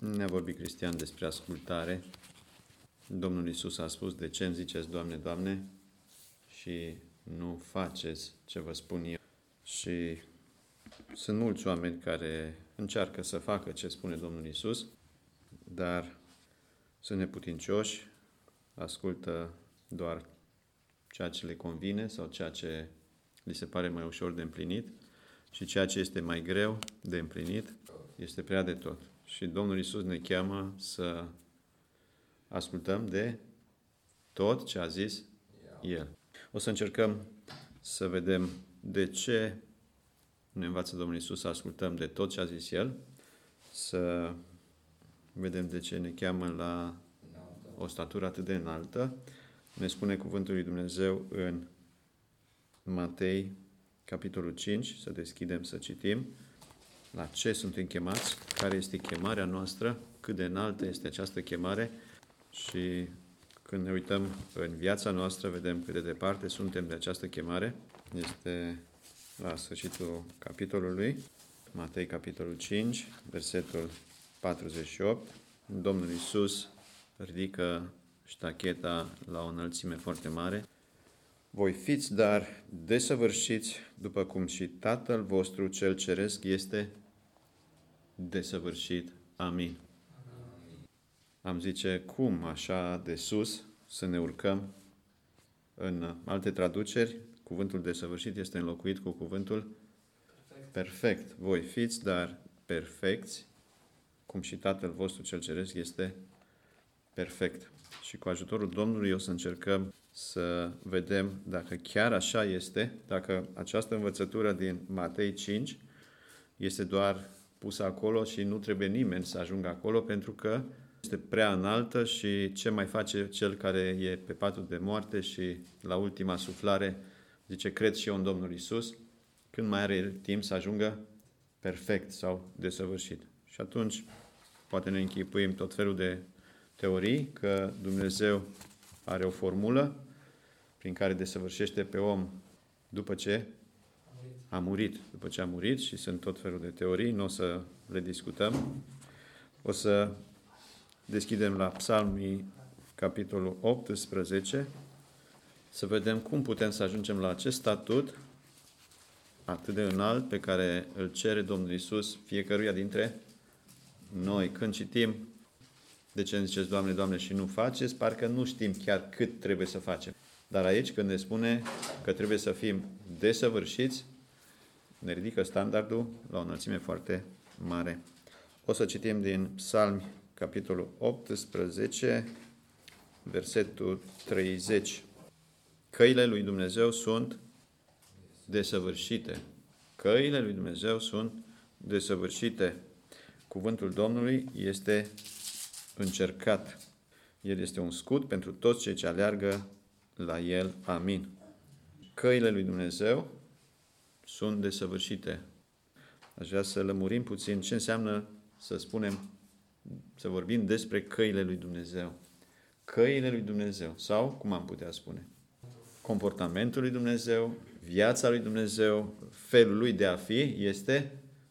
Ne-a vorbit Cristian despre ascultare. Domnul Iisus a spus: de ce îmi ziceți, Doamne, Doamne, și nu faceți ce vă spun eu? Și sunt mulți oameni care încearcă să facă ce spune Domnul Iisus, dar sunt neputincioși, ascultă doar ceea ce le convine sau ceea ce li se pare mai ușor de împlinit și ceea ce este mai greu de împlinit este prea de tot. Și Domnul Iisus ne cheamă să ascultăm de tot ce a zis El. O să încercăm să vedem de ce ne învață Domnul Iisus să ascultăm de tot ce a zis El, să vedem de ce ne cheamă la o statură atât de înaltă. Ne spune cuvântul lui Dumnezeu în Matei, capitolul 5, să deschidem să citim. La ce suntem chemați, care este chemarea noastră, cât de înaltă este această chemare și când ne uităm în viața noastră, vedem cât de departe suntem de această chemare. Este la sfârșitul capitolului, Matei, capitolul 5, versetul 48. Domnul Iisus ridică ștacheta la o înălțime foarte mare. Voi fiți dar desăvârșiți, după cum și Tatăl vostru cel ceresc este desăvârșit. Amin. Am zice, cum așa de sus să ne urcăm? În alte traduceri, cuvântul desăvârșit este înlocuit cu cuvântul perfect. Voi fiți dar perfecți, cum și Tatăl vostru cel ceresc este perfect. Și cu ajutorul Domnului o să încercăm să vedem dacă chiar așa este, dacă această învățătură din Matei 5 este doar pusă acolo și nu trebuie nimeni să ajungă acolo pentru că este prea înaltă și ce mai face cel care e pe patul de moarte și la ultima suflare zice, cred și eu în Domnul Iisus, când mai are timp să ajungă perfect sau desăvârșit. Și atunci poate ne închipuim tot felul de teorii că Dumnezeu are o formulă prin care desăvârșește pe om după ce a murit. După ce a murit și sunt tot felul de teorii, nu o să le discutăm. O să deschidem la Psalmii, capitolul 18, să vedem cum putem să ajungem la acest statut atât de înalt pe care îl cere Domnul Iisus fiecăruia dintre noi. Când citim de ce îmi ziceți, Doamne, Doamne, și nu faceți, parcă nu știm chiar cât trebuie să facem. Dar aici, când ne spune că trebuie să fim desăvârșiți, ne ridică standardul la o înălțime foarte mare. O să citim din Psalmi, capitolul 18, versetul 30. Căile lui Dumnezeu sunt desăvârșite. Căile lui Dumnezeu sunt desăvârșite. Cuvântul Domnului este încercat. El este un scut pentru toți cei ce aleargă la El. Amin. Căile lui Dumnezeu sunt desăvârșite. Aș vrea să lămurim puțin ce înseamnă să spunem, să vorbim despre căile lui Dumnezeu. Căile lui Dumnezeu, sau, cum am putea spune, comportamentul lui Dumnezeu, viața lui Dumnezeu, felul lui de a fi este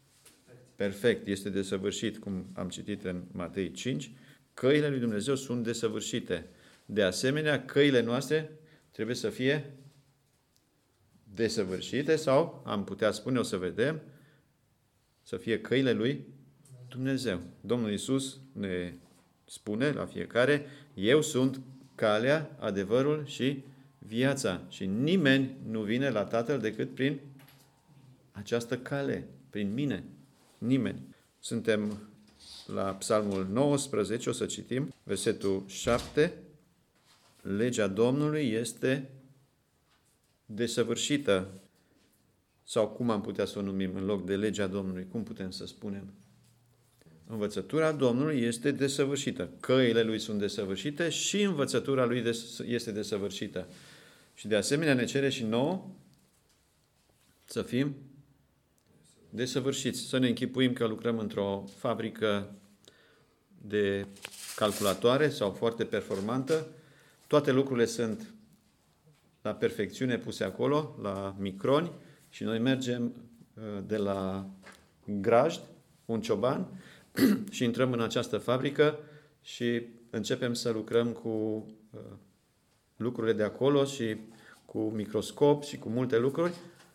perfect, este desăvârșit, cum am citit în Matei 5. Căile lui Dumnezeu sunt desăvârșite. De asemenea, căile noastre trebuie să fie desăvârșite sau, am putea spune, o să vedem, să fie căile lui Dumnezeu. Domnul Iisus ne spune la fiecare, eu sunt calea, adevărul și viața. Și nimeni nu vine la Tatăl decât prin această cale, prin mine. Nimeni. Suntem la Psalmul 19, o să citim, versetul 7. Legea Domnului este desăvârșită. Sau cum am putea să o numim în loc de legea Domnului? Cum putem să spunem? Învățătura Domnului este desăvârșită. Căile Lui sunt desăvârșite și învățătura Lui este desăvârșită. Și de asemenea ne cere și nouă să fim desăvârșiți. Să ne închipuim că lucrăm într-o fabrică de calculatoare sau foarte performantă. Toate lucrurile sunt la perfecțiune puse acolo, la microni, și noi mergem de la grajd, un cioban, și intrăm în această fabrică și începem să lucrăm cu lucrurile de acolo și cu microscop și cu multe lucruri,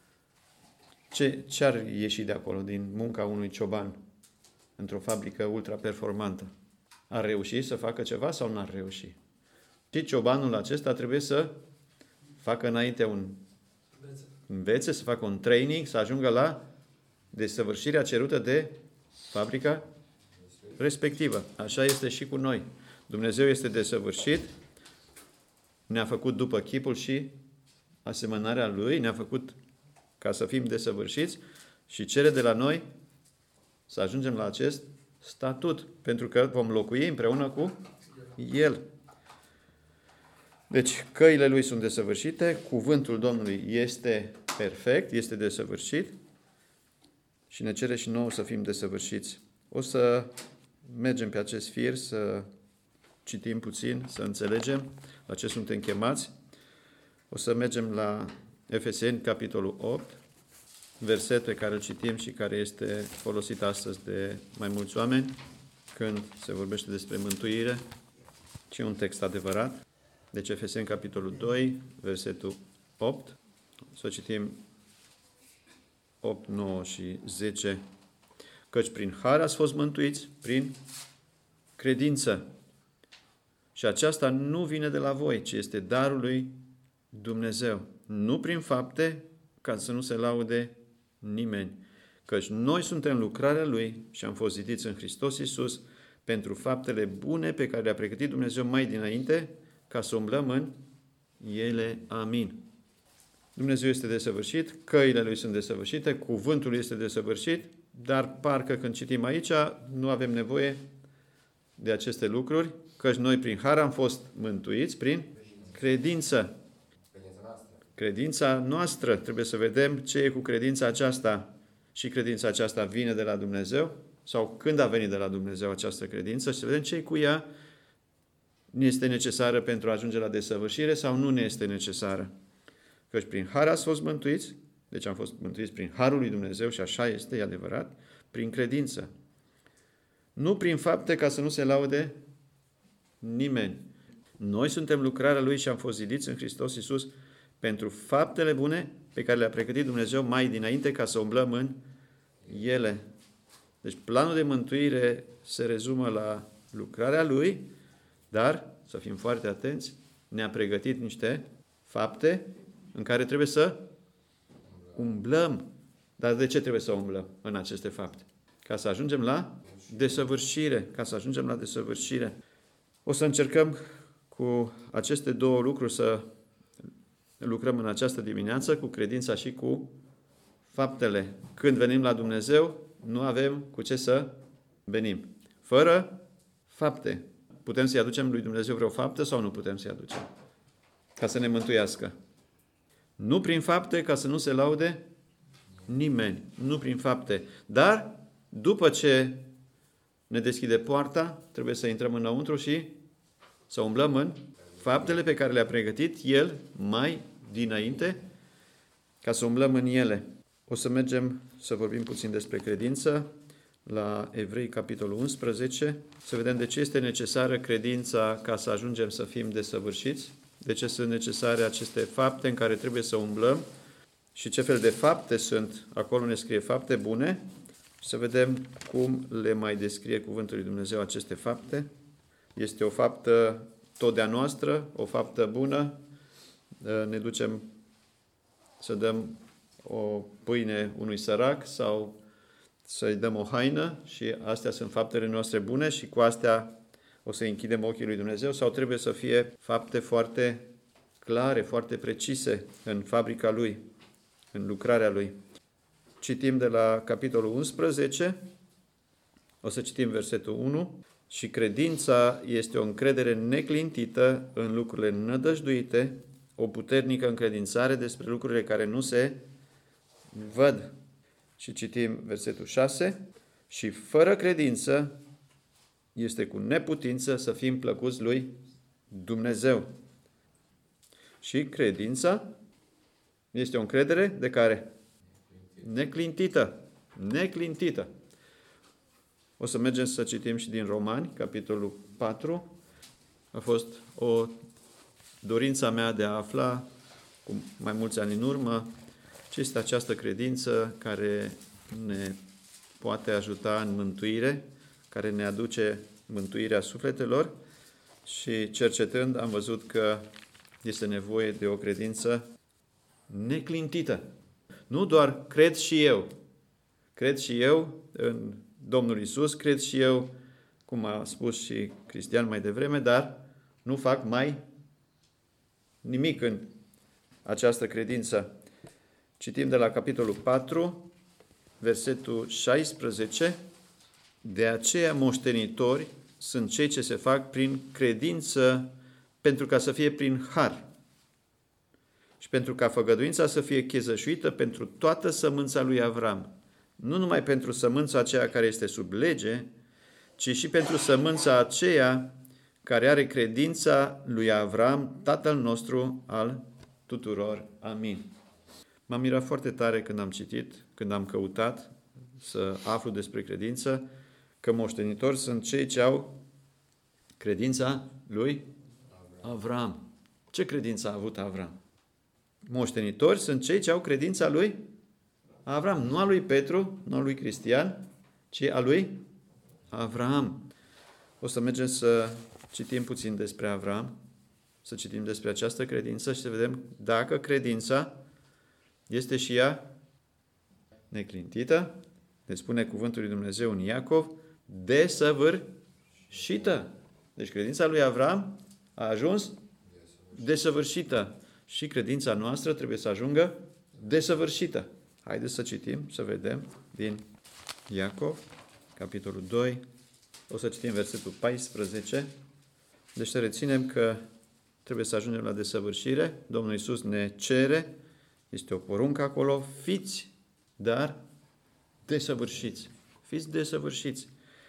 ce ar ieși de acolo, din munca unui cioban într-o fabrică ultra-performantă? Ar reuși să facă ceva sau nu ar reuși? Și ciobanul acesta trebuie să facă înainte învețe, să facă un training, să ajungă la desăvârșirea cerută de fabrica respectivă. Așa este și cu noi. Dumnezeu este desăvârșit, ne-a făcut după chipul și asemănarea Lui, ne-a făcut ca să fim desăvârșiți și cere de la noi să ajungem la acest statut, pentru că vom locui împreună cu El. Deci, căile Lui sunt desăvârșite, cuvântul Domnului este perfect, este desăvârșit și ne cere și nouă să fim desăvârșiți. O să mergem pe acest fir, să citim puțin, să înțelegem la ce suntem chemați. O să mergem la Efeseni, capitolul 8, verset pe care îl citim și care este folosit astăzi de mai mulți oameni când se vorbește despre mântuire, și un text adevărat. Deci Efeseni, capitolul 2, versetul 8. Să citim 8, 9 și 10. Căci prin har ați fost mântuiți, prin credință. Și aceasta nu vine de la voi, ci este darul lui Dumnezeu. Nu prin fapte, ca să nu se laude nimeni. Căci noi suntem lucrarea Lui și am fost zidiți în Hristos Iisus pentru faptele bune pe care le-a pregătit Dumnezeu mai dinainte, ca să umblăm în ele. Amin. Dumnezeu este desăvârșit, căile Lui sunt desăvârșite, cuvântul este desăvârșit, dar parcă când citim aici nu avem nevoie de aceste lucruri, căci noi prin har am fost mântuiți prin credință. Credința noastră, trebuie să vedem ce e cu credința aceasta. Și credința aceasta vine de la Dumnezeu? Sau când a venit de la Dumnezeu această credință? Și să vedem ce e cu ea. Ne este necesară pentru a ajunge la desăvârșire sau nu ne este necesară? Căci prin har ați fost mântuiți, deci am fost mântuiți prin harul lui Dumnezeu și așa este, e adevărat, prin credință. Nu prin fapte, ca să nu se laude nimeni. Noi suntem lucrarea Lui și am fost zidiți în Hristos Iisus pentru faptele bune pe care le-a pregătit Dumnezeu mai dinainte, ca să umblăm în ele. Deci planul de mântuire se rezumă la lucrarea Lui, dar, să fim foarte atenți, ne-a pregătit niște fapte în care trebuie să umblăm. Dar de ce trebuie să umblăm în aceste fapte? Ca să ajungem la desăvârșire. Ca să ajungem la desăvârșire. O să încercăm cu aceste două lucruri să lucrăm în această dimineață, cu credința și cu faptele. Când venim la Dumnezeu, nu avem cu ce să venim. Fără fapte. Putem să-i aducem lui Dumnezeu vreo faptă sau nu putem să-i aducem? Ca să ne mântuiască. Nu prin fapte, ca să nu se laude nimeni. Nu prin fapte. Dar, după ce ne deschide poarta, trebuie să intrăm înăuntru și să umblăm în faptele pe care le-a pregătit El mai dinainte, ca să umblăm în ele. O să mergem să vorbim puțin despre credință la Evrei, capitolul 11, să vedem de ce este necesară credința ca să ajungem să fim desăvârșiți, de ce sunt necesare aceste fapte în care trebuie să umblăm și ce fel de fapte sunt. Acolo ne scrie fapte bune și să vedem cum le mai descrie cuvântul lui Dumnezeu aceste fapte. Este o faptă tot de-a noastră, o faptă bună. Ne ducem să dăm o pâine unui sărac sau să-i dăm o haină și astea sunt faptele noastre bune și cu astea o să închidem ochii lui Dumnezeu, sau trebuie să fie fapte foarte clare, foarte precise în fabrica Lui, în lucrarea Lui. Citim de la capitolul 11, o să citim versetul 1. Și credința este o încredere neclintită în lucrurile nădăjduite, o puternică încredințare despre lucrurile care nu se văd. Și citim versetul 6. Și fără credință este cu neputință să fim plăcuți lui Dumnezeu. Și credința este o încredere de care? Neclintită. Neclintită. O să mergem să citim și din Romani, capitolul 4. A fost o dorința mea de a afla cu mai mulți ani în urmă ce este această credință care ne poate ajuta în mântuire, care ne aduce mântuirea sufletelor și cercetând am văzut că este nevoie de o credință neclintită. Nu doar cred și eu în Domnul Iisus, cred și eu, cum a spus și Cristian mai devreme, dar nu fac mai nimic în această credință. Citim de la capitolul 4, versetul 16. De aceea moștenitori sunt cei ce se fac prin credință, pentru ca să fie prin har și pentru ca făgăduința să fie chezășuită pentru toată sămânța lui Avram. Nu numai pentru sămânța aceea care este sub lege, ci și pentru sămânța aceea care are credința lui Avram, tatăl nostru al tuturor. Amin. M-am mirat foarte tare când am citit, când am căutat să aflu despre credință, că moștenitori sunt cei ce au credința lui Avram. Ce credință a avut Avram? Moștenitori sunt cei ce au credința lui Avram, nu a lui Petru, nu a lui Cristian, ci a lui Avram. O să mergem să citim puțin despre Avram, să citim despre această credință și să vedem dacă credința este și ea neclintită. Ne spune cuvântul lui Dumnezeu în Iacov, desăvârșită. Deci credința lui Avram a ajuns desăvârșită și credința noastră trebuie să ajungă desăvârșită. Haideți să citim, să vedem din Iacov, capitolul 2, o să citim versetul 14. Deci să reținem că trebuie să ajungem la desăvârșire. Domnul Iisus ne cere, este o poruncă acolo, fiți, dar desăvârșiți. Fiți desăvârșiți.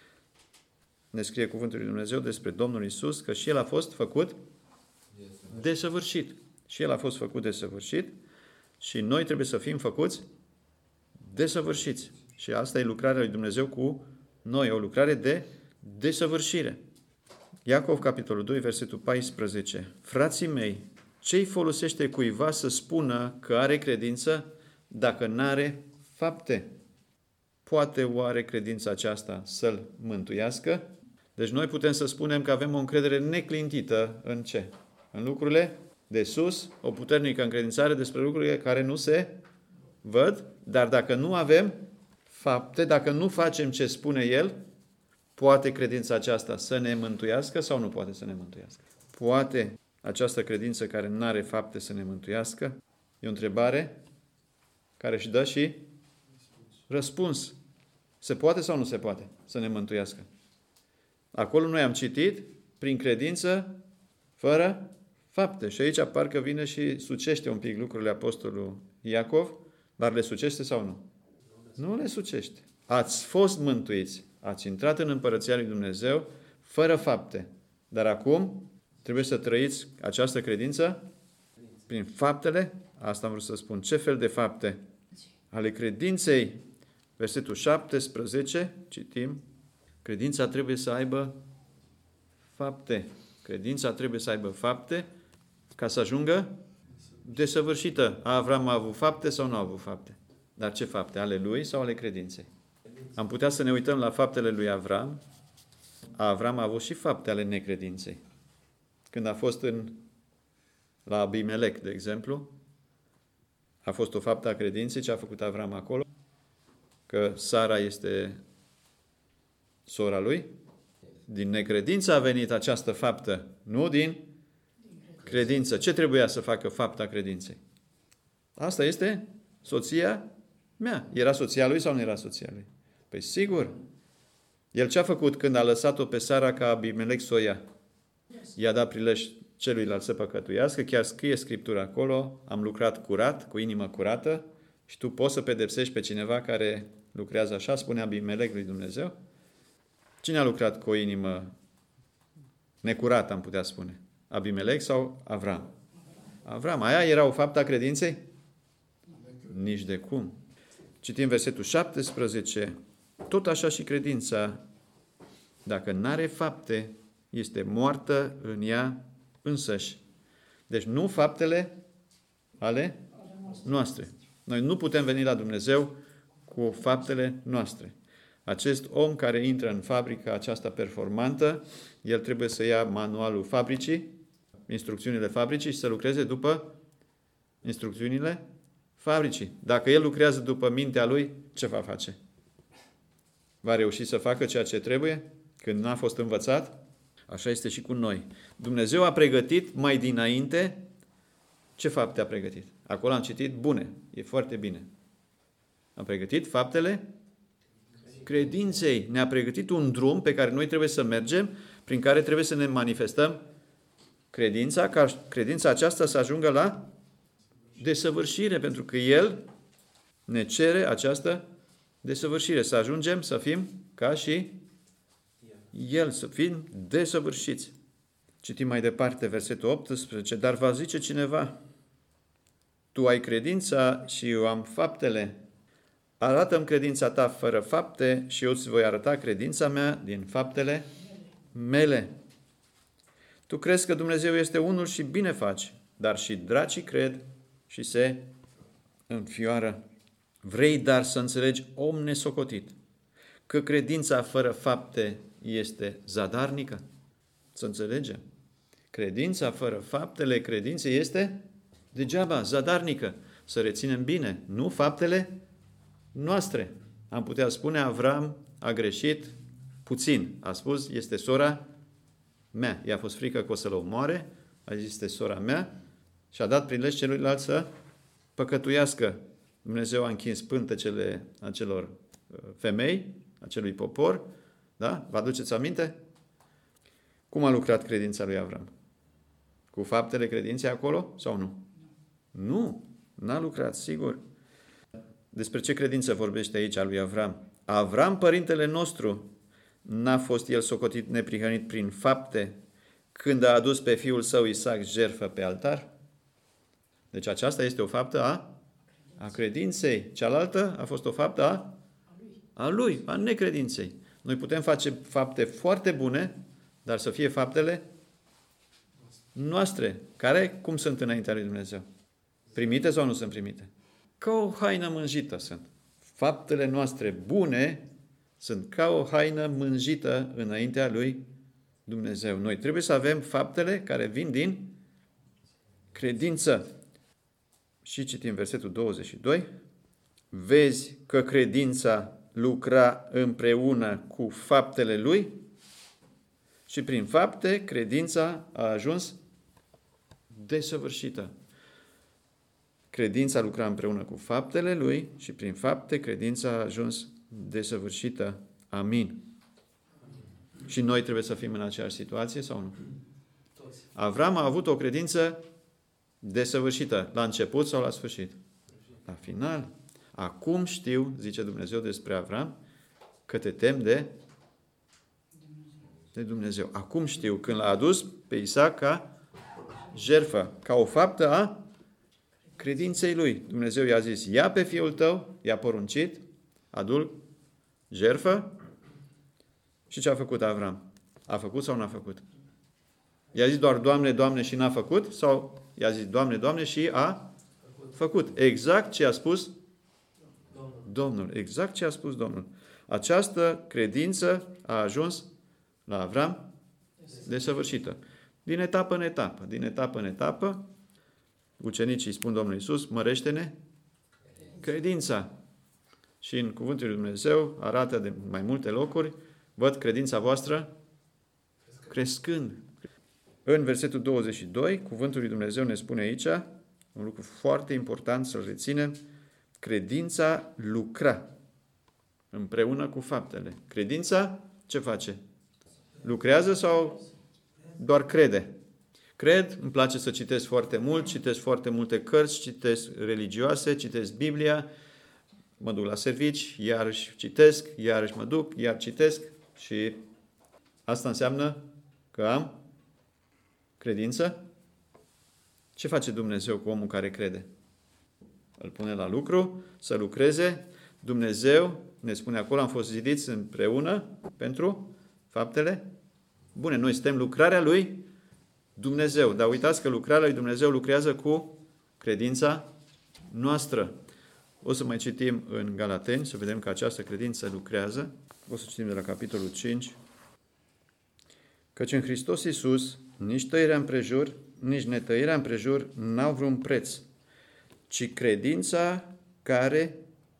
Ne scrie cuvântul lui Dumnezeu despre Domnul Iisus că și El a fost făcut desăvârșit. Și El a fost făcut desăvârșit și noi trebuie să fim făcuți desăvârșiți. Și asta e lucrarea lui Dumnezeu cu noi, o lucrare de desăvârșire. Iacov, capitolul 2, versetul 14. Frații mei, ce-i folosește cuiva să spună că are credință dacă n-are fapte? Poate oare credința aceasta să-l mântuiască? Deci noi putem să spunem că avem o încredere neclintită în ce? În lucrurile de sus, o puternică încredințare despre lucrurile care nu se văd, dar dacă nu avem fapte, dacă nu facem ce spune El, poate credința aceasta să ne mântuiască sau nu poate să ne mântuiască? Poate această credință care nu are fapte să ne mântuiască? E o întrebare care își dă și răspuns. Se poate sau nu se poate să ne mântuiască? Acolo noi am citit prin credință fără fapte. Și aici parcă vine și sucește un pic lucrurile apostolului Iacov, dar le sucește sau nu? Nu le sucește. Ați fost mântuiți, ați intrat în Împărăția lui Dumnezeu fără fapte. Dar acum trebuie să trăiți această credință prin faptele. Asta am vrut să spun. Ce fel de fapte? Ale credinței. Versetul 17, citim. Credința trebuie să aibă fapte. Credința trebuie să aibă fapte ca să ajungă desăvârșită. Avram a avut fapte sau nu a avut fapte? Dar ce fapte? Ale lui sau ale credinței? Am putea să ne uităm la faptele lui Avram. Avram a avut și fapte ale necredinței. Când a fost la Abimelec, de exemplu, a fost o faptă a credinței ce a făcut Avram acolo, că Sara este sora lui. Din necredință a venit această faptă, nu din credință. Ce trebuia să facă fapta credinței? Asta este soția mea. Era soția lui sau nu era soția lui? Păi sigur. El ce a făcut când a lăsat-o pe Sara ca Abimelec să o ia? I-a dat prilej celuilalt să păcătuiască. Chiar scrie Scriptura acolo, am lucrat curat, cu inimă curată și tu poți să pedepsești pe cineva care lucrează așa, spune Abimelec lui Dumnezeu. Cine a lucrat cu o inimă necurată, am putea spune? Abimelec sau Avram? Avram. Aia era o faptă a credinței? Nici de cum. Citim versetul 17. Tot așa și credința Dacă n-are fapte, este moartă în ea însăși. Deci nu faptele ale noastre. Noi nu putem veni la Dumnezeu cu faptele noastre. Acest om care intră în fabrica aceasta performantă, el trebuie să ia manualul fabricii, instrucțiunile fabricii și să lucreze după instrucțiunile fabricii. Dacă el lucrează după mintea lui, ce va face? Va reuși să facă ceea ce trebuie când n-a fost învățat? Așa este și cu noi. Dumnezeu a pregătit mai dinainte. Ce fapte a pregătit? Acolo am citit bune. E foarte bine. A pregătit faptele credinței. Ne-a pregătit un drum pe care noi trebuie să mergem, prin care trebuie să ne manifestăm credința, ca credința aceasta să ajungă la desăvârșire, pentru că El ne cere această desăvârșire, să ajungem să fim ca și El, să fim desăvârșiți. Citim mai departe versetul 18, dar va zice cineva, tu ai credința și eu am faptele. Arată-mi credința ta fără fapte și eu îți voi arăta credința mea din faptele mele. Tu crezi că Dumnezeu este unul și bine faci, dar și dracii cred și se înfioară. Vrei dar să înțelegi, om nesocotit, că credința fără fapte este zadarnică? Să înțelegem. Credința fără faptele credinței este degeaba, zadarnică. Să reținem bine, nu faptele noastre. Am putea spune, Avram a greșit puțin. A spus, este sora mea. I-a fost frică că o să-l omoare. A zis, este sora mea. Și a dat prilej celuilalt să păcătuiască. Dumnezeu a închis pântecele acelor femei, acelui popor. Da? Vă aduceți aminte? Cum a lucrat credința lui Avram? Cu faptele credinței acolo sau nu? Nu, n-a lucrat, sigur. Despre ce credință vorbește aici a lui Avram? Avram, părintele nostru, n-a fost el socotit neprihănit prin fapte când a adus pe fiul său Isaac jertfă pe altar? Deci aceasta este o faptă a credinței. Cealaltă a fost o faptă a lui, a necredinței. Noi putem face fapte foarte bune, dar să fie faptele noastre, care cum sunt înaintea lui Dumnezeu? Primite sau nu sunt primite? Ca o haină mânjită sunt. Faptele noastre bune sunt ca o haină mânjită înaintea lui Dumnezeu. Noi trebuie să avem faptele care vin din credință. Și citim versetul 22. Vezi că credința lucra împreună cu faptele lui și prin fapte credința a ajuns desăvârșită. Credința lucra împreună cu faptele lui și prin fapte credința a ajuns desăvârșită. Amin. Și noi trebuie să fim în aceeași situație sau nu? Avram a avut o credință desăvârșită. La început sau la sfârșit? La final. Acum știu, zice Dumnezeu despre Avram, că te temi de Dumnezeu. Acum știu, când l-a adus pe Isaac ca jertfă, ca o faptă a credinței lui. Dumnezeu i-a zis, ia pe fiul tău, i-a poruncit, adu-l jertfă. Și ce a făcut Avram? A făcut sau n-a făcut? I-a zis doar, Doamne, Doamne, și n-a făcut? Sau i-a zis, Doamne, Doamne, și a făcut? Exact ce a spus Domnul. Exact ce a spus Domnul. Această credință a ajuns la Avram desăvârșită. Din etapă în etapă, din etapă în etapă, ucenicii spun Domnului Iisus, mărește-ne credința. Și în cuvântul lui Dumnezeu arată de mai multe locuri, văd credința voastră crescând. În versetul 22, cuvântul lui Dumnezeu ne spune aici, un lucru foarte important să-l reținem, credința lucra împreună cu faptele. Credința ce face? Lucrează sau doar crede? Cred, îmi place să citesc foarte mult, citesc foarte multe cărți, citesc religioase, citesc Biblia, mă duc la servici, iarăși citesc, iarăși mă duc, iar citesc și asta înseamnă că am credință. Ce face Dumnezeu cu omul care crede? Îl pune la lucru, să lucreze. Dumnezeu, ne spune acolo, am fost zidiți împreună pentru Faptele bune. Noi suntem lucrarea lui Dumnezeu. Dar uitați că lucrarea lui Dumnezeu lucrează cu credința noastră. O să mai citim în Galateni, să vedem că această credință lucrează. O să citim de la capitolul 5. Căci în Hristos Iisus, nici tăierea împrejur, nici netăierea împrejur n-au vreun preț, ci credința care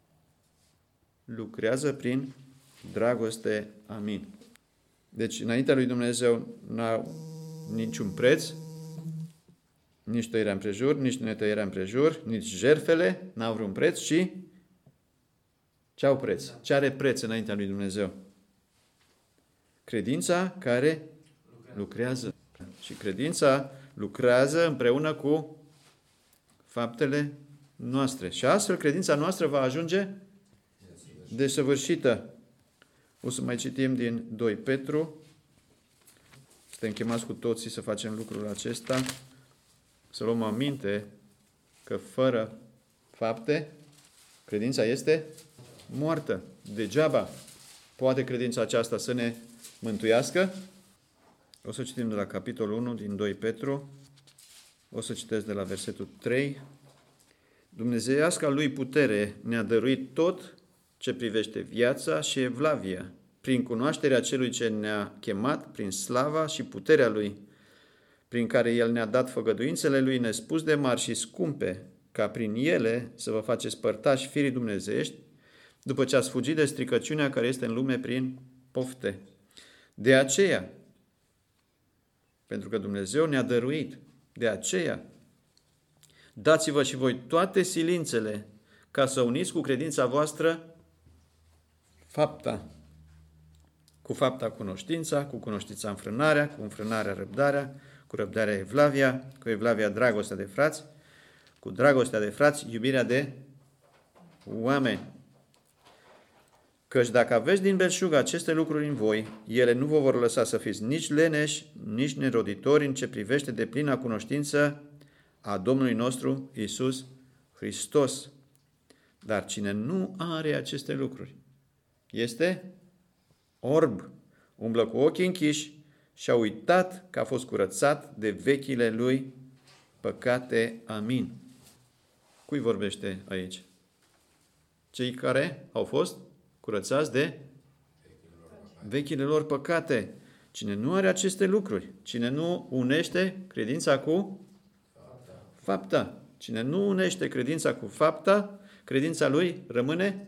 lucrează prin dragoste. Amin. Deci, înaintea lui Dumnezeu n-au niciun preț, nici tăierea împrejur, nici netăierea împrejur, nici jertfele n-au vreun preț, ci ce au preț? Ce are preț înaintea lui Dumnezeu? Credința care lucrează. Și credința lucrează împreună cu faptele noastre. Și astfel credința noastră va ajunge desăvârșită. O să mai citim din 2 Petru. Suntem chemați cu toții să facem lucrul acesta. Să luăm aminte că fără fapte, credința este moartă. Degeaba poate credința aceasta să ne mântuiască. O să citim de la capitolul 1 din 2 Petru. O să citesc de la versetul 3. Dumnezeiasca lui putere ne-a dăruit tot ce privește viața și evlavia, prin cunoașterea celui ce ne-a chemat, prin slava și puterea lui, prin care el ne-a dat făgăduințele lui nespus de mari și scumpe, ca prin ele să vă faceți părtași firii dumnezeiești, după ce ați fugit de stricăciunea care este în lume prin pofte. De aceea, pentru că Dumnezeu ne-a dăruit, de aceea, dați-vă și voi toate silințele ca să uniți cu credința voastră fapta. Cu fapta cunoștința, cu cunoștința înfrânarea, cu înfrânarea răbdarea, cu răbdarea evlavia, cu evlavia dragostea de frați, cu dragostea de frați iubirea de oameni. Căci dacă aveți din belșug aceste lucruri în voi, ele nu vă vor lăsa să fiți nici leneși, nici neroditori în ce privește deplina cunoștință a Domnului nostru Iisus Hristos. Dar cine nu are aceste lucruri este orb, umblă cu ochii închiși și a uitat că a fost curățat de vechile lui păcate. Amin. Cui vorbește aici? Cei care au fost curățați de vechile lor păcate. Cine nu are aceste lucruri, cine nu unește credința cu fapta, cine nu unește credința cu fapta, credința lui rămâne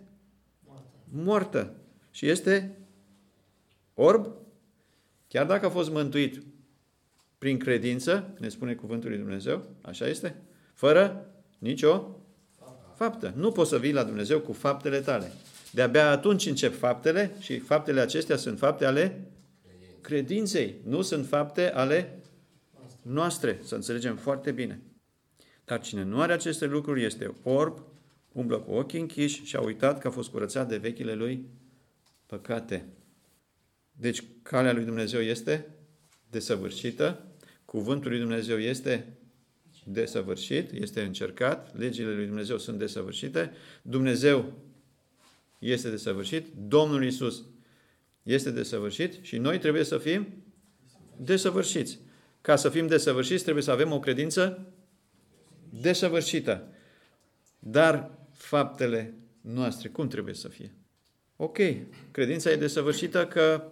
moartă și este orb, chiar dacă a fost mântuit prin credință, ne spune cuvântul lui Dumnezeu, așa este, fără nicio faptă. Nu poți să vii la Dumnezeu cu faptele tale. De-abia atunci încep faptele și faptele acestea sunt fapte ale credinței, nu sunt fapte ale noastre, să înțelegem foarte bine. Dar cine nu are aceste lucruri este orb, umblă cu ochii închiși și a uitat că a fost curățat de vechile lui păcate. Deci calea lui Dumnezeu este desăvârșită, cuvântul lui Dumnezeu este desăvârșit, este încercat, legile lui Dumnezeu sunt desăvârșite, Dumnezeu este desăvârșit, Domnul Iisus este desăvârșit și noi trebuie să fim desăvârșiți. Ca să fim desăvârșiți trebuie să avem o credință desăvârșită. Dar faptele noastre, cum trebuie să fie? Ok, credința e desăvârșită că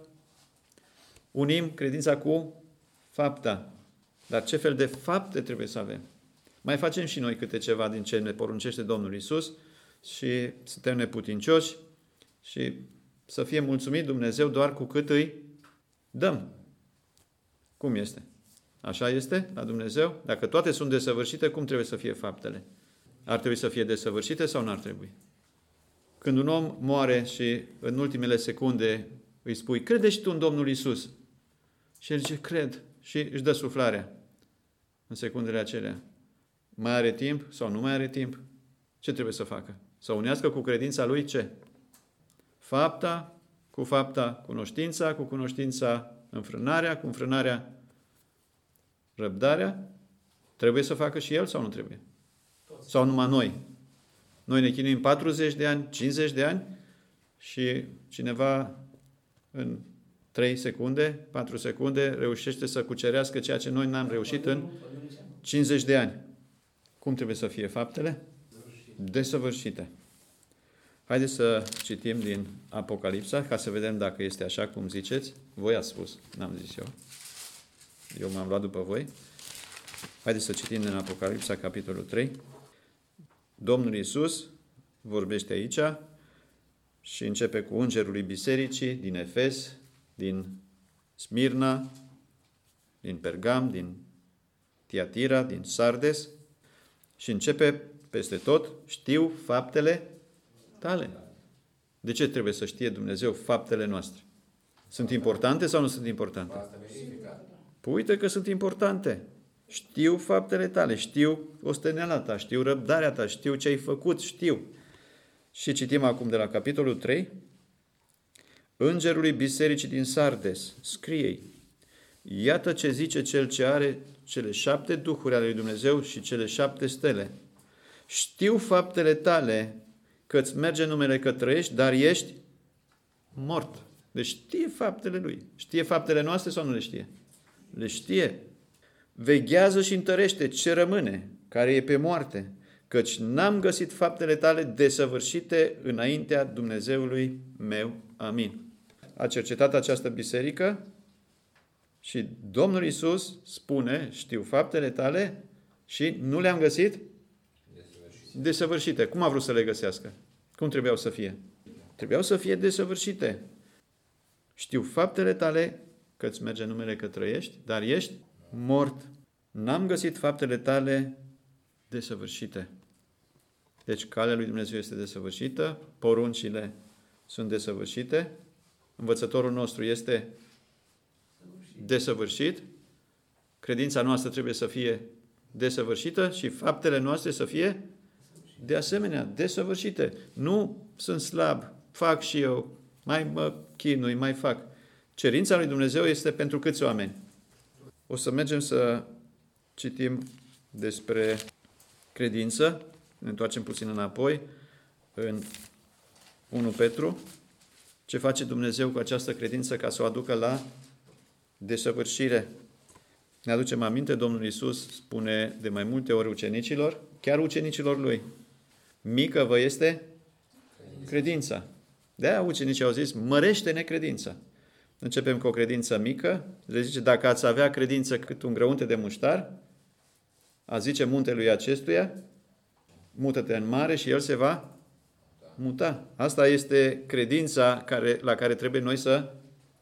unim credința cu fapta. Dar ce fel de fapte trebuie să avem? Mai facem și noi câte ceva din ce ne poruncește Domnul Iisus și suntem neputincioși și să fie mulțumit Dumnezeu doar cu cât îi dăm. Cum este? Așa este la Dumnezeu? Dacă toate sunt desăvârșite, cum trebuie să fie faptele? Ar trebui să fie desăvârșite sau nu ar trebui? Când un om moare și în ultimele secunde îi spui, crede și tu în Domnul Iisus? Și el zice, cred. Și își dă suflarea în secundele acelea. Mai are timp sau nu mai are timp? Ce trebuie să facă? Să unească cu credința lui ce? Fapta cu fapta, cunoștința cu cunoștința, înfrânarea cu înfrânarea, răbdarea. Trebuie să facă și el sau nu trebuie? Sau numai noi? Noi ne chinuim 40 de ani, 50 de ani și cineva în 3 secunde, 4 secunde, reușește să cucerească ceea ce noi n-am reușit în 50 de ani. Cum trebuie să fie faptele? Desăvârșite. Haideți să citim din Apocalipsa, ca să vedem dacă este așa cum ziceți. Voi ați spus, n-am zis eu. Eu m-am luat după voi. Haideți să citim din Apocalipsa, capitolul 3. Domnul Iisus vorbește aici și începe cu îngerul lui bisericii din Efes, din Smirna, din Pergam, din Tiatira, din Sardes și începe peste tot: știu faptele tale. De ce trebuie să știe Dumnezeu faptele noastre? Sunt importante sau nu sunt importante? Păi uite că sunt importante. Știu faptele tale, știu osteneala ta, știu răbdarea ta, știu ce ai făcut, știu. Și citim acum de la capitolul 3. Îngerului bisericii din Sardes, scrie-i: iată ce zice cel ce are cele 7 duhuri ale lui Dumnezeu și cele 7 stele. Știu faptele tale, că-ți merge numele că trăiești, dar ești mort. Deci știe faptele lui. Știe faptele noastre sau nu le știe? Le știe. Veghează și întărește ce rămâne, care e pe moarte, căci n-am găsit faptele tale desăvârșite înaintea Dumnezeului meu. Amin. A cercetat această biserică și Domnul Iisus spune: știu faptele tale și nu le-am găsit desăvârșite. Cum a vrut să le găsească? Cum trebuiau să fie? Trebuiau să fie desăvârșite. Știu faptele tale, că-ți merge numele că trăiești, dar ești mort. N-am găsit faptele tale desăvârșite. Deci calea lui Dumnezeu este desăvârșită, poruncile sunt desăvârșite, învățătorul nostru este desăvârșit, credința noastră trebuie să fie desăvârșită și faptele noastre să fie de asemenea desăvârșite. Nu sunt slab, fac și eu, mai mă chinui, mai fac. Cerința lui Dumnezeu este pentru câți oameni? O să mergem să citim despre credință. Ne întoarcem puțin înapoi în 1 Petru. Ce face Dumnezeu cu această credință ca să o aducă la desăvârșire? Ne aducem aminte, Domnul Iisus spune de mai multe ori ucenicilor, chiar ucenicilor Lui: mică vă este credința. De-aia ucenicii au zis: mărește-ne credința. Începem cu o credință mică. Le zice: dacă ați avea credință cât un grăunte de muștar, a zice muntelui acestuia: mută-te în mare și el se va muta. Asta este credința la care trebuie noi să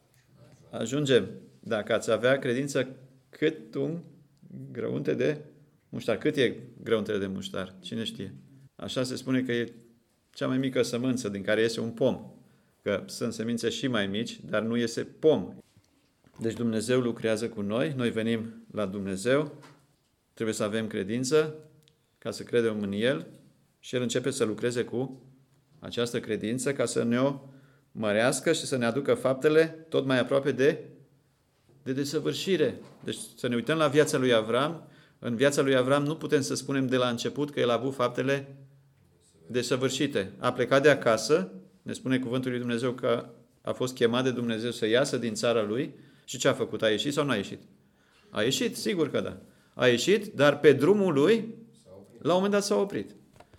ajungem. Dacă ați avea credință cât un grăunte de muștar. Cât e grăuntele de muștar? Cine știe? Așa se spune că e cea mai mică sămânță din care iese un pom. Că sunt semințe și mai mici, dar nu iese pom. Deci Dumnezeu lucrează cu noi, noi venim la Dumnezeu, trebuie să avem credință ca să credem în El și El începe să lucreze cu această credință ca să ne o mărească și să ne aducă faptele tot mai aproape de desăvârșire. Deci să ne uităm la viața lui Avram. În viața lui Avram nu putem să spunem de la început că el a avut faptele desăvârșite. A plecat de acasă, ne spune cuvântul lui Dumnezeu că a fost chemat de Dumnezeu să iasă din țara lui și ce a făcut? A ieșit sau nu a ieșit? A ieșit, sigur că da. A ieșit, dar pe drumul lui, la un moment dat s-a oprit.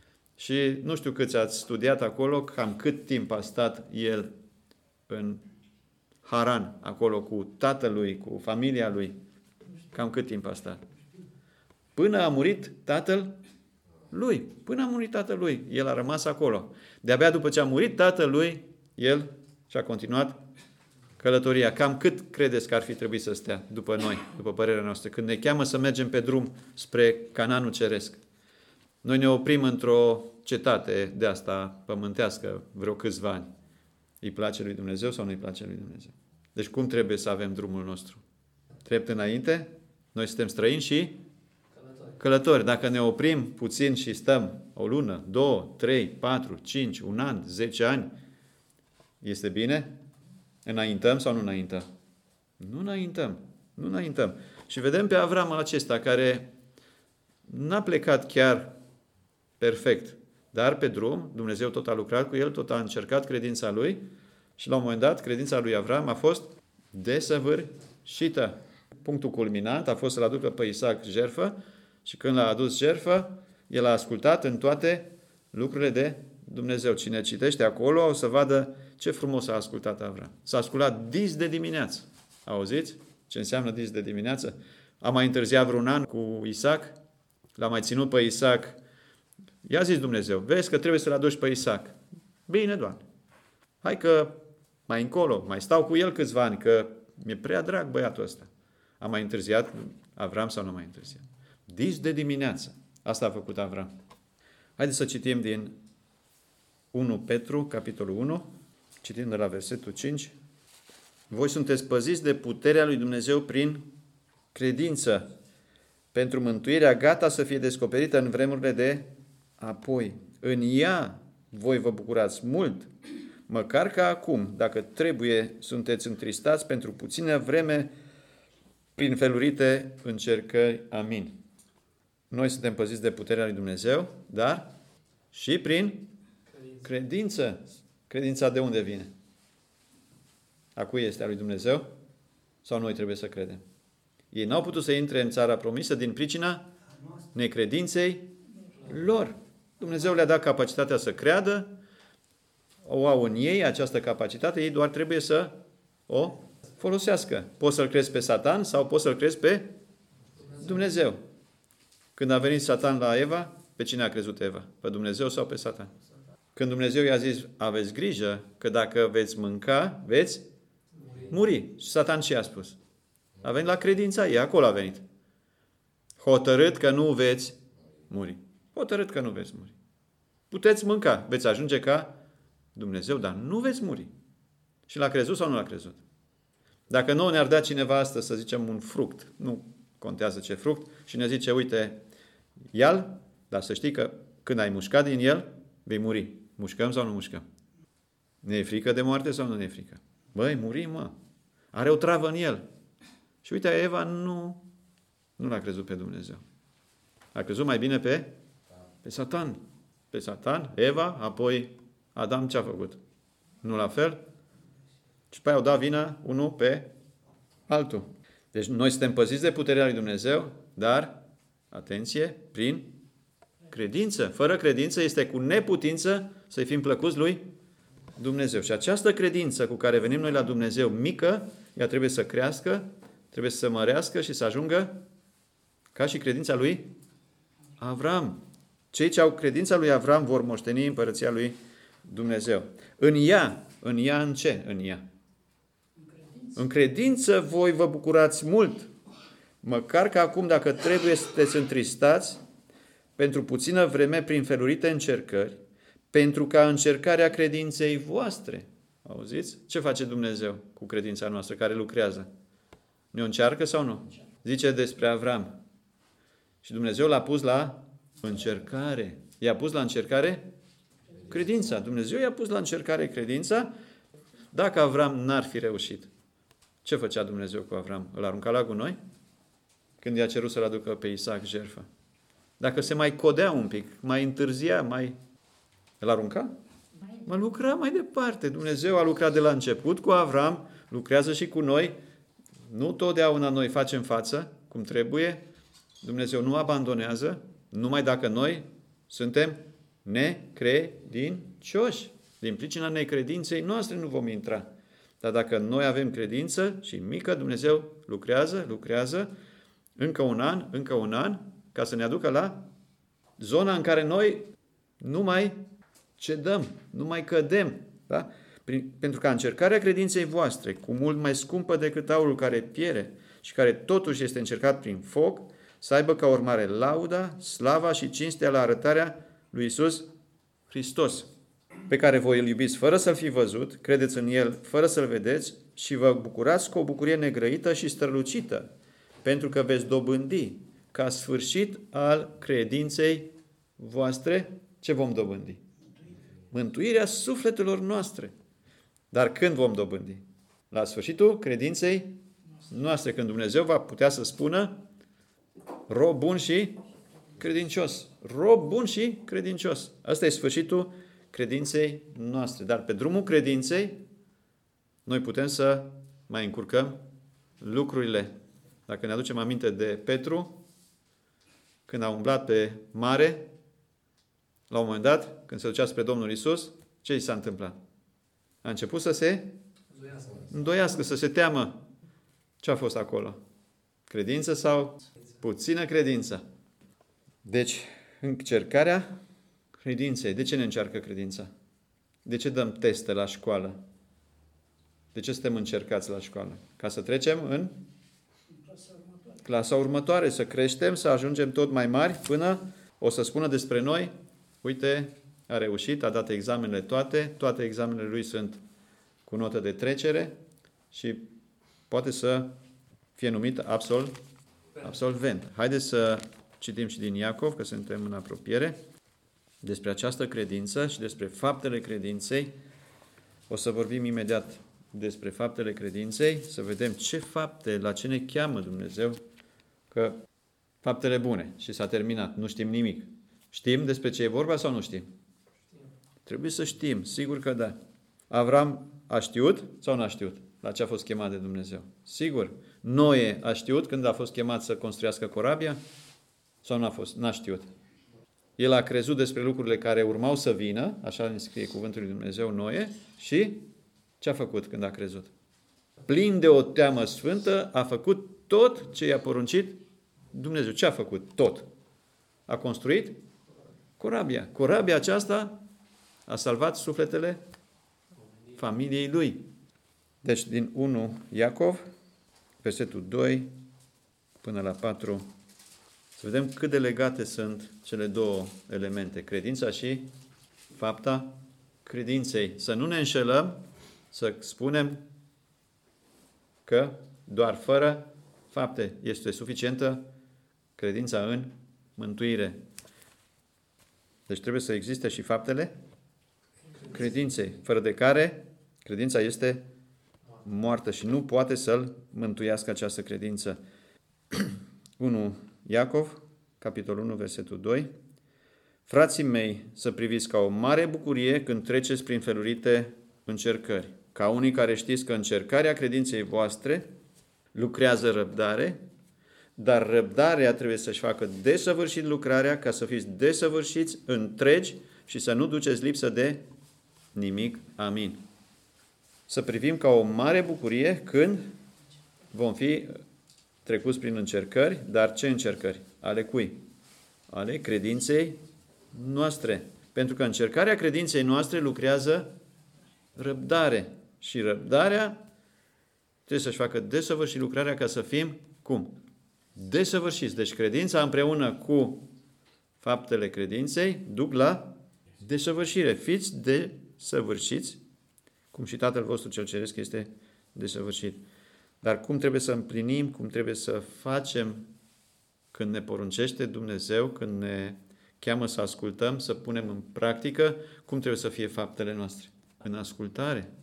Și nu știu câți ați studiat acolo, cam cât timp a stat el în Haran, acolo cu tatălui, cu familia lui. Cam cât timp a stat? Până a murit tatăl lui. Până a murit tatăl lui. El a rămas acolo. De-abia după ce a murit tatăl lui, el și-a continuat călătoria. Cam cât credeți că ar fi trebuit să stea după noi, după părerea noastră, când ne cheamă să mergem pe drum spre Canaanul Ceresc? Noi ne oprim într-o cetate de asta pământească vreo câțiva ani. Îi place lui Dumnezeu sau nu îi place lui Dumnezeu? Deci cum trebuie să avem drumul nostru? Drept înainte? Noi suntem străini și călători. Dacă ne oprim puțin și stăm o lună, 2, 3, 4, 5, un an, 10 ani, este bine? Înaintăm sau nu înaintăm? Nu înaintăm. Nu înaintăm. Și vedem pe Avram acesta care n-a plecat chiar perfect, dar pe drum Dumnezeu tot a lucrat cu el, tot a încercat credința lui și la un moment dat credința lui Avram a fost desăvârșită. Punctul culminant a fost să-l aducă pe Isaac jertfă și când l-a adus jertfă, el a ascultat în toate lucrurile de Dumnezeu. Cine citește acolo o să vadă ce frumos a ascultat Avram. S-a ascultat dis de dimineață. Auziți ce înseamnă dis de dimineață? A mai întârziat vreun an cu Isaac, l-a mai ținut pe Isaac. I-a zis Dumnezeu, vezi că trebuie să-l aduci pe Isaac. Bine, Doamne. Hai că mai încolo, mai stau cu el câțiva ani, că mi-e prea drag băiatul ăsta. A mai întârziat Avram sau nu mai întârziat? Dis de dimineață. Asta a făcut Avram. Haideți să citim din 1 Petru, capitolul 1, citim de la versetul 5. Voi sunteți păziți de puterea lui Dumnezeu prin credință, pentru mântuirea gata să fie descoperită în vremurile de apoi. În ea voi vă bucurați mult, măcar că acum, dacă trebuie, sunteți întristați pentru puțină vreme prin felurite încercări. Amin. Noi suntem păziți de puterea lui Dumnezeu, dar și prin credință. Credința de unde vine? A cui este? A lui Dumnezeu? Sau noi trebuie să credem? Ei n-au putut să intre în țara promisă din pricina necredinței lor. Dumnezeu le-a dat capacitatea să creadă, o au în ei această capacitate, ei doar trebuie să o folosească. Poți să-l crezi pe Satan sau poți să-l crezi pe Dumnezeu. Când a venit Satan la Eva, pe cine a crezut Eva? Pe Dumnezeu sau pe Satan? Când Dumnezeu i-a zis, aveți grijă că dacă veți mânca, veți muri. Și Satan ce a spus? A venit la credința ei, acolo a venit. Hotărât că nu veți muri. Hotărât că nu veți muri. Puteți mânca, veți ajunge ca Dumnezeu, dar nu veți muri. Și l-a crezut sau nu l-a crezut? Dacă nu ne-ar da cineva astăzi, să zicem, un fruct, nu contează ce fruct, și ne zice, uite, ia-l, dar să știi că când ai mușcat din el, vei muri. Mușcăm sau nu mușcăm? Ne e frică de moarte sau nu ne e frică? Băi, murim, mă. Are o travă în el. Și uite, Eva nu l-a crezut pe Dumnezeu. A crezut mai bine pe Satan. Pe Satan, Eva, apoi Adam ce a făcut? Nu la fel? Și pe aia au dat vina unul pe altul. Deci noi suntem păziți de puterea lui Dumnezeu, dar, atenție, prin credință. Fără credință este cu neputință să-i fim plăcuți lui Dumnezeu. Și această credință cu care venim noi la Dumnezeu mică, ea trebuie să crească, trebuie să se mărească și să ajungă ca și credința lui Avram. Cei ce au credința lui Avram vor moșteni împărăția lui Dumnezeu. În ea în ce? În ea. În credință voi vă bucurați mult, măcar că acum, dacă trebuie, sunteți întristați pentru puțină vreme prin felurite încercări, pentru ca încercarea credinței voastre. Auziți? Ce face Dumnezeu cu credința noastră care lucrează? Ne încearcă sau nu? Zice despre Avram. Și Dumnezeu l-a pus la încercare. I-a pus la încercare credința. Dumnezeu i-a pus la încercare credința. Dacă Avram n-ar fi reușit, ce făcea Dumnezeu cu Avram? Îl arunca la gunoi? Când i-a cerut să-l aducă pe Isaac jertfă. Dacă se mai codea un pic, mai întârzia, îl arunca? Mă lucra mai departe. Dumnezeu a lucrat de la început cu Avram, lucrează și cu noi. Nu totdeauna noi facem față cum trebuie. Dumnezeu nu abandonează, numai dacă noi suntem necredincioși. Din pricina necredinței noastre nu vom intra. Dar dacă noi avem credință și mică, Dumnezeu lucrează încă un an, ca să ne aducă la zona în care noi nu mai cedăm, nu mai cădem. Da? Pentru ca încercarea credinței voastre, cu mult mai scumpă decât aurul care piere și care totuși este încercat prin foc, să aibă ca urmare lauda, slava și cinstea la arătarea lui Iisus Hristos, pe care voi îl iubiți fără să-L fi văzut, credeți în El fără să-L vedeți și vă bucurați cu o bucurie negrăită și strălucită, pentru că veți dobândi ca sfârșit al credinței voastre. Ce vom dobândi? Mântuirea sufletelor noastre. Dar când vom dobândi? La sfârșitul credinței noastre, când Dumnezeu va putea să spună rob bun și credincios. Rob bun și credincios. Asta e sfârșitul credinței noastre. Dar pe drumul credinței noi putem să mai încurcăm lucrurile. Dacă ne aducem aminte de Petru, când a umblat pe mare, la un moment dat, când se ducea spre Domnul Iisus, ce i s-a întâmplat? A început să se îndoiască, să se teamă. Ce a fost acolo? Credință sau puțină credință? Deci, încercarea credinței. De ce ne încearcă credința? De ce dăm teste la școală? De ce suntem încercați la școală? Ca să trecem în clasa următoare, să creștem, să ajungem tot mai mari, până o să spună despre noi, uite, a reușit, a dat examenele toate examenele lui sunt cu notă de trecere și poate să fie numit absolvent. Haideți să citim și din Iacov, că suntem în apropiere, despre această credință și despre faptele credinței. O să vorbim imediat despre faptele credinței, să vedem ce fapte, la ce ne cheamă Dumnezeu, că faptele bune. Și s-a terminat, nu știm nimic. Știm despre ce e vorba sau nu știm? Trebuie să știm, sigur că da. Avram a știut sau nu a știut la ce a fost chemat de Dumnezeu? Sigur. Noe a știut când a fost chemat să construiască corabia sau nu a fost? N-a știut. El a crezut despre lucrurile care urmau să vină, așa ne scrie cuvântul lui Dumnezeu, Noe, și ce a făcut când a crezut? Plin de o teamă sfântă, a făcut tot ce i-a poruncit Dumnezeu. Ce a făcut? Tot. A construit corabia. Corabia aceasta a salvat sufletele familiei lui. Deci din 1 Iacov, versetul 2 până la 4, să vedem cât de legate sunt cele două elemente, credința și fapta credinței. Să nu ne înșelăm, să spunem că doar fără fapte este suficientă credința în mântuire. Deci trebuie să existe și faptele credinței, fără de care credința este moartă și nu poate să-l mântuiască această credință. 1 Iacov, capitolul 1, versetul 2. Frații mei, să priviți ca o mare bucurie când treceți prin felurite încercări. Ca unii care știți că încercarea credinței voastre lucrează răbdare, dar răbdarea trebuie să-și facă desăvârșit lucrarea ca să fiți desăvârșiți, întregi și să nu duceți lipsă de nimic. Amin. Să privim ca o mare bucurie când vom fi trecuți prin încercări, dar ce încercări? Ale cui? Ale credinței noastre. Pentru că încercarea credinței noastre lucrează răbdare. Și răbdarea trebuie să-și facă desăvârșit lucrarea ca să fim, cum? Desăvârșiți. Deci credința împreună cu faptele credinței duc la desăvârșire. Fiți desăvârșiți, cum și Tatăl vostru cel ceresc este desăvârșit. Dar cum trebuie să împlinim, cum trebuie să facem când ne poruncește Dumnezeu, când ne cheamă să ascultăm, să punem în practică, cum trebuie să fie faptele noastre? În ascultare.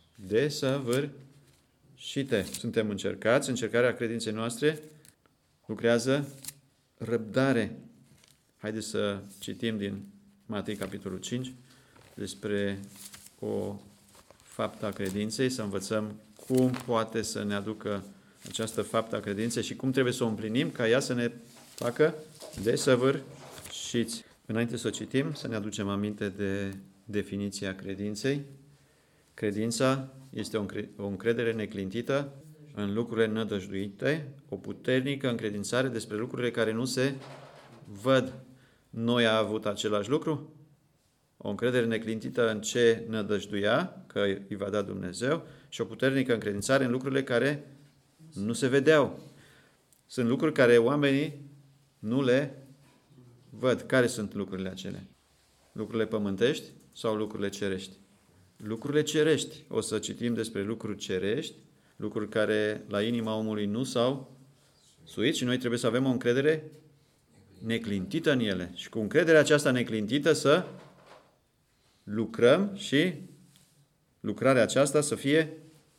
Desăvârșite. Suntem încercați, încercarea credinței noastre lucrează răbdare. Haideți să citim din Matei, capitolul 5, despre o faptă a credinței, să învățăm cum poate să ne aducă această faptă a credinței și cum trebuie să o împlinim ca ea să ne facă desăvârșiți. Înainte să o citim, să ne aducem aminte de definiția credinței. Credința este o încredere neclintită în lucrurile nădăjduite, o puternică încredințare despre lucrurile care nu se văd. Noi a avut același lucru? O încredere neclintită în ce nădăjduia, că îi va da Dumnezeu, și o puternică încredințare în lucrurile care nu se vedeau. Sunt lucruri care oamenii nu le văd. Care sunt lucrurile acelea? Lucrurile pământești sau lucrurile cerești? Lucrurile cerești. O să citim despre lucruri cerești, lucruri care la inima omului nu s-au suit și noi trebuie să avem o încredere neclintită în ele. Și cu încrederea aceasta neclintită să lucrăm și lucrarea aceasta să fie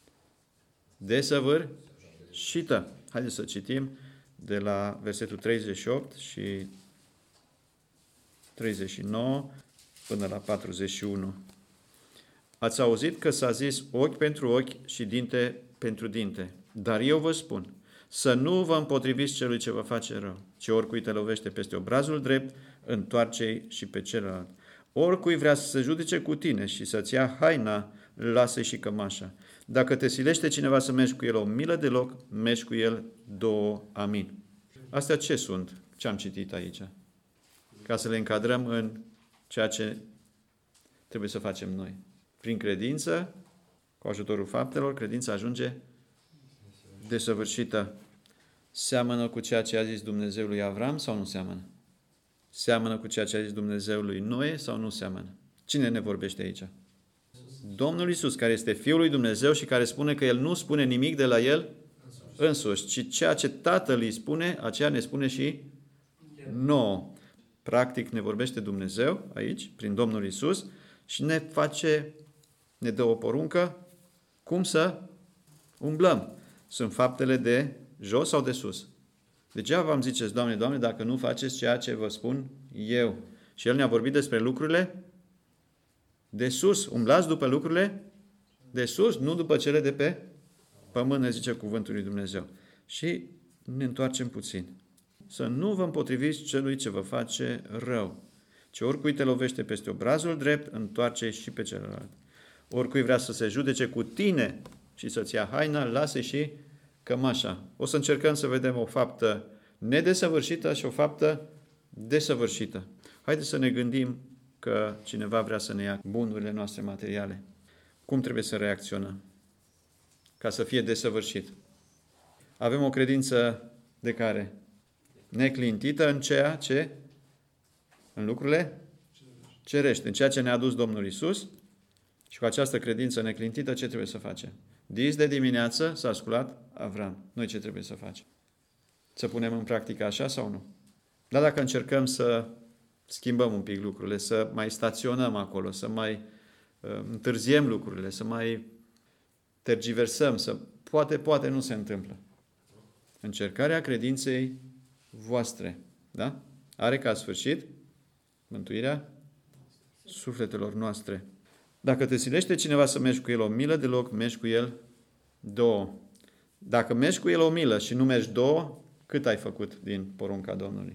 desăvârșită. Haideți să citim de la versetul 38 și 39 până la 41. Ați auzit că s-a zis ochi pentru ochi și dinte pentru dinte. Dar eu vă spun, să nu vă împotriviți celui ce vă face rău, ci oricui te lovește peste obrazul drept, întoarce-i și pe celălalt. Oricui vrea să se judece cu tine și să-ți ia haina, lasă-i și cămașa. Dacă te silește cineva să mergi cu el o milă de loc, mergi cu el 2. Amin. Astea ce sunt? Ce am citit aici? Ca să le încadrăm în ceea ce trebuie să facem noi. Prin credință, cu ajutorul faptelor, credința ajunge desăvârșită. Seamănă cu ceea ce a zis Dumnezeu lui Avram sau nu seamănă? Seamănă cu ceea ce a zis Dumnezeu lui Noe sau nu seamănă? Cine ne vorbește aici? Domnul Iisus, care este Fiul lui Dumnezeu și care spune că El nu spune nimic de la El însuși, ci ceea ce Tatăl îi spune, aceea ne spune și nouă. Practic ne vorbește Dumnezeu aici, prin Domnul Iisus, și ne dă o poruncă cum să umblăm. Sunt faptele de jos sau de sus? Degeaba îmi ziceți, Doamne, Doamne, dacă nu faceți ceea ce vă spun eu. Și El ne-a vorbit despre lucrurile de sus. Umblați după lucrurile de sus, nu după cele de pe pământ, ne zice cuvântul lui Dumnezeu. Și ne întoarcem puțin. Să nu vă împotriviți celui ce vă face rău, ci oricui te lovește peste obrazul drept, întoarce și pe celălalt. Oricui vrea să se judece cu tine și să-ți ia haina, lasă și cămașa. O să încercăm să vedem o faptă nedesăvârșită și o faptă desăvârșită. Haideți să ne gândim că cineva vrea să ne ia bunurile noastre materiale. Cum trebuie să reacționăm ca să fie desăvârșit? Avem o credință de care? Neclintită în ceea ce? În lucrurile cerești, în ceea ce ne-a adus Domnul Iisus. Și cu această credință neclintită, ce trebuie să facem? Dis de dimineață s-a sculat Avram. Noi ce trebuie să facem? Să punem în practică așa sau nu? Dar dacă încercăm să schimbăm un pic lucrurile, să mai staționăm acolo, să mai întârziem lucrurile, să mai tergiversăm, poate nu se întâmplă. Încercarea credinței voastre, da? Are ca sfârșit mântuirea sufletelor noastre. Dacă te silește cineva să mergi cu el o milă de loc, mergi cu el 2. Dacă mergi cu el o milă și nu mergi 2, cât ai făcut din porunca Domnului?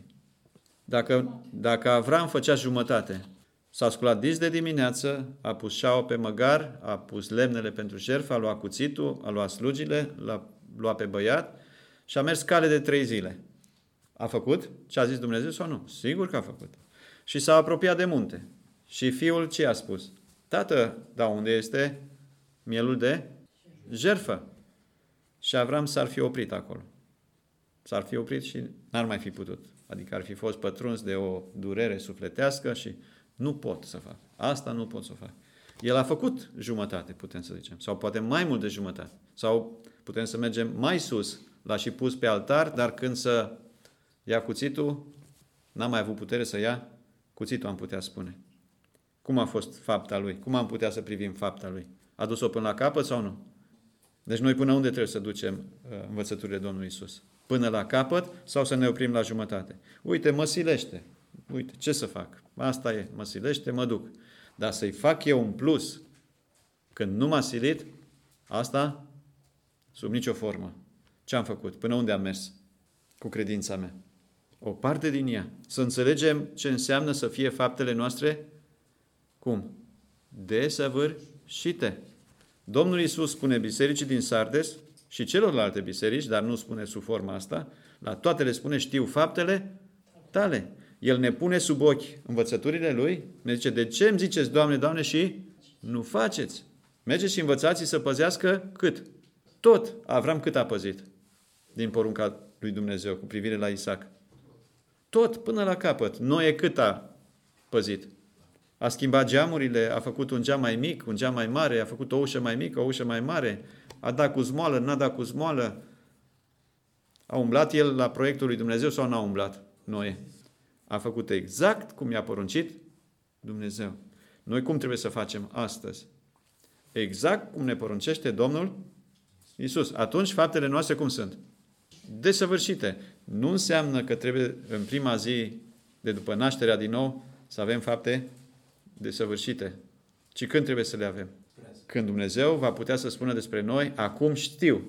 Dacă Avram făcea jumătate, s-a sculat dis de dimineață, a pus șaua pe măgar, a pus lemnele pentru jertfă, a luat cuțitul, a luat slugile, l-a luat pe băiat și a mers cale de 3 zile. A făcut ce a zis Dumnezeu sau nu? Sigur că a făcut. Și s-a apropiat de munte. Și fiul ce a spus? Tată, dar unde este mielul de jertfă? Și Avram s-ar fi oprit acolo. S-ar fi oprit și n-ar mai fi putut. Adică ar fi fost pătruns de o durere sufletească și nu pot să fac. Asta nu pot să fac. El a făcut jumătate, putem să zicem. Sau poate mai mult de jumătate. Sau putem să mergem mai sus. L-a și pus pe altar, dar când să ia cuțitul, n-a mai avut putere să ia cuțitul, am putea spune. Cum a fost fapta lui? Cum am putea să privim fapta lui? A dus-o până la capăt sau nu? Deci noi până unde trebuie să ducem învățăturile Domnului Iisus? Până la capăt sau să ne oprim la jumătate? Uite, mă silește. Uite, ce să fac? Asta e, mă silește, mă duc. Dar să-i fac eu un plus când nu m-a silit, asta sub nicio formă. Ce am făcut? Până unde am mers cu credința mea? O parte din ea. Să înțelegem ce înseamnă să fie faptele noastre cum? Desăvârșite. Domnul Iisus spune bisericii din Sardes și celorlalte biserici, dar nu spune sub forma asta, la toate le spune, știu faptele tale. El ne pune sub ochi învățăturile Lui, ne zice, de ce îmi ziceți, Doamne, Doamne, și nu faceți? Mergeți și învățați să păzească cât? Tot. Avram cât a păzit din porunca lui Dumnezeu cu privire la Isaac? Tot, până la capăt. Noe cât a păzit? A schimbat geamurile, a făcut un geam mai mic, un geam mai mare, a făcut o ușă mai mică, o ușă mai mare, a dat cu zmoală, n-a dat cu zmoală. A umblat el la proiectul lui Dumnezeu sau n-a umblat? Noe. A făcut exact cum i-a poruncit Dumnezeu. Noi cum trebuie să facem astăzi? Exact cum ne poruncește Domnul Iisus. Atunci faptele noastre cum sunt? Desăvârșite. Nu înseamnă că trebuie în prima zi de după nașterea din nou să avem fapte desăvârșite. Ci când trebuie să le avem? când Dumnezeu va putea să spună despre noi, acum știu.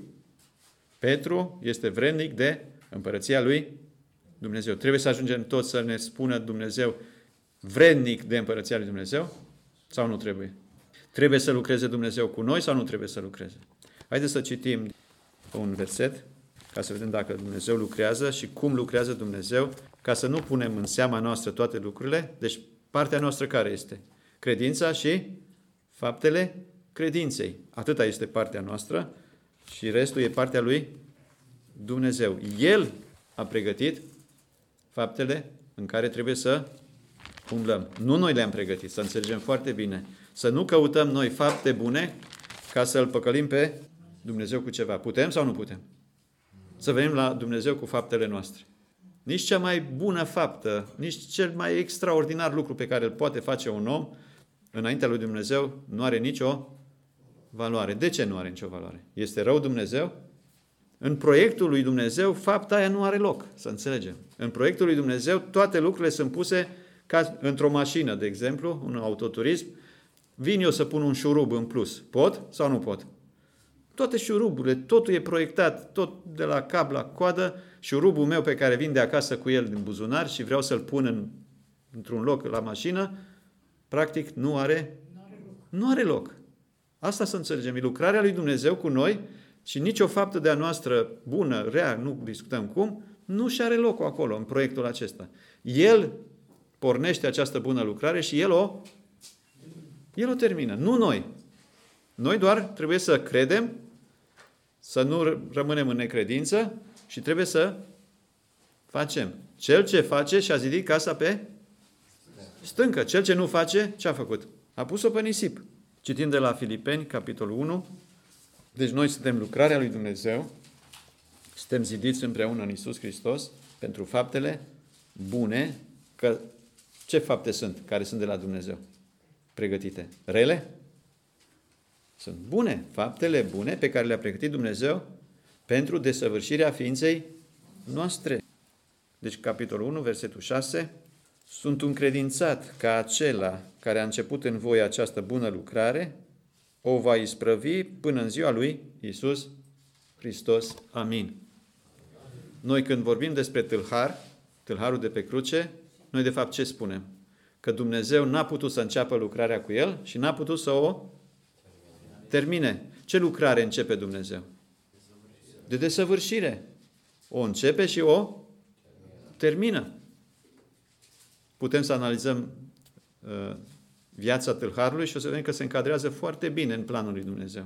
Petru este vrednic de împărăția lui Dumnezeu. Trebuie să ajungem toți să ne spună Dumnezeu vrednic de împărăția lui Dumnezeu sau nu trebuie? Trebuie să lucreze Dumnezeu cu noi sau nu trebuie să lucreze? Haideți să citim un verset ca să vedem dacă Dumnezeu lucrează și cum lucrează Dumnezeu, ca să nu punem în seama noastră toate lucrurile. Deci partea noastră care este? Credința și faptele credinței. Atâta este partea noastră și restul e partea lui Dumnezeu. El a pregătit faptele în care trebuie să umblăm. Nu noi le-am pregătit, să înțelegem foarte bine. Să nu căutăm noi fapte bune ca să-L păcălim pe Dumnezeu cu ceva. Putem sau nu putem? Să venim la Dumnezeu cu faptele noastre. Nici cea mai bună faptă, nici cel mai extraordinar lucru pe care îl poate face un om înaintea lui Dumnezeu nu are nicio valoare. De ce nu are nicio valoare? Este rău Dumnezeu? În proiectul lui Dumnezeu, fapta aia nu are loc, să înțelegem. În proiectul lui Dumnezeu, toate lucrurile sunt puse ca într-o mașină, de exemplu, un autoturism. Vin eu să pun un șurub în plus. Pot sau nu pot? Toate șuruburile, totul e proiectat, tot de la cap la coadă. Șurubul meu pe care vin de acasă cu el din buzunar și vreau să-l pun într-un loc la mașină, practic nu are loc. Asta să înțelegem. E lucrarea lui Dumnezeu cu noi și nicio faptă de-a noastră bună, rea, nu discutăm cum, nu și are locul acolo, în proiectul acesta. El pornește această bună lucrare și El o termină. Nu noi. Noi doar trebuie să credem, să nu rămânem în necredință și trebuie să facem. Cel ce face și-a zidit casa pe stâncă. Cel ce nu face, ce a făcut? A pus-o pe nisip. Citim de la Filipeni, capitolul 1. Deci noi suntem lucrarea lui Dumnezeu, suntem zidiți împreună în Iisus Hristos pentru faptele bune. Că ce fapte sunt care sunt de la Dumnezeu? Pregătite. Rele? Sunt bune. Faptele bune pe care le-a pregătit Dumnezeu pentru desăvârșirea ființei noastre. Deci capitolul 1, versetul 6. Sunt încredințat că acela care a început în voi această bună lucrare o va isprăvi până în ziua lui Iisus Hristos. Amin. Noi când vorbim despre tâlharul de pe cruce, noi de fapt ce spunem? Că Dumnezeu n-a putut să înceapă lucrarea cu el și n-a putut să o termine. Ce lucrare începe Dumnezeu? De desăvârșire. O începe și o termină. Putem să analizăm viața tâlharului și o să vedem că se încadrează foarte bine în planul lui Dumnezeu.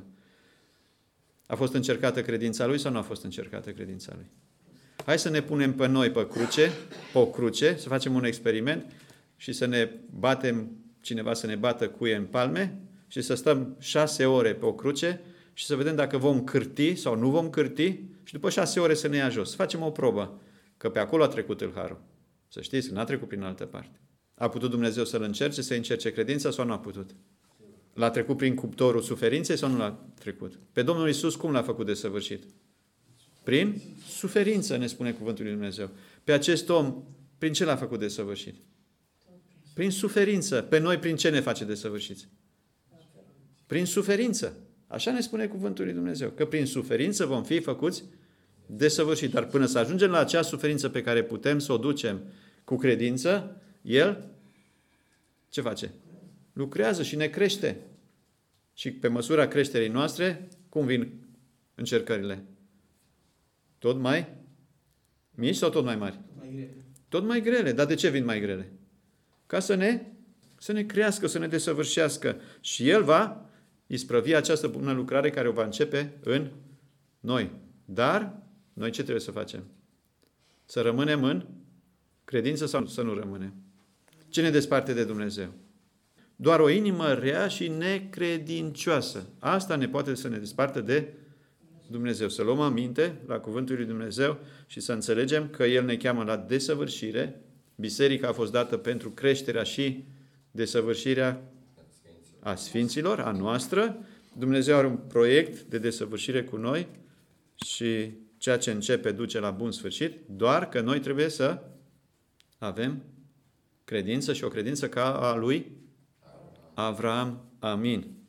A fost încercată credința lui sau nu a fost încercată credința lui? Hai să ne punem pe noi pe o cruce, să facem un experiment și să ne batem, cineva să ne bată cuie în palme și să stăm 6 ore pe o cruce și să vedem dacă vom cârti sau nu vom cârti și după 6 ore să ne ia jos. Să facem o probă, că pe acolo a trecut tâlharul. Să știți că n-a trecut prin altă parte. A putut Dumnezeu să-l încerce, să încerce credința sau nu a putut? L-a trecut prin cuptorul suferinței sau nu l-a trecut? Pe Domnul Iisus cum l-a făcut desăvârșit? Prin suferință, ne spune cuvântul lui Dumnezeu. Pe acest om, prin ce l-a făcut desăvârșit? Prin suferință. Pe noi, prin ce ne face desăvârșiți? Prin suferință. Așa ne spune cuvântul lui Dumnezeu. Că prin suferință vom fi făcuți desăvârșiți. Dar până să ajungem la acea suferință pe care putem să o ducem cu credință, El ce face? Lucrează și ne crește. Și pe măsura creșterii noastre, cum vin încercările? Tot mai mici sau tot mai mari? Tot mai grele. Dar de ce vin mai grele? Ca să ne crească, să ne desăvârșească. Și El va isprăvi această bună lucrare care o va începe în noi. Dar noi ce trebuie să facem? Să rămânem în credință sau să nu rămânem? Ce ne desparte de Dumnezeu? Doar o inimă rea și necredincioasă. Asta ne poate să ne despartă de Dumnezeu. Să luăm aminte la cuvântul lui Dumnezeu și să înțelegem că El ne cheamă la desăvârșire. Biserica a fost dată pentru creșterea și desăvârșirea a sfinților, a noastră. Dumnezeu are un proiect de desăvârșire cu noi și ceea ce începe duce la bun sfârșit, doar că noi trebuie să avem credință și o credință ca a lui Avram. Amin.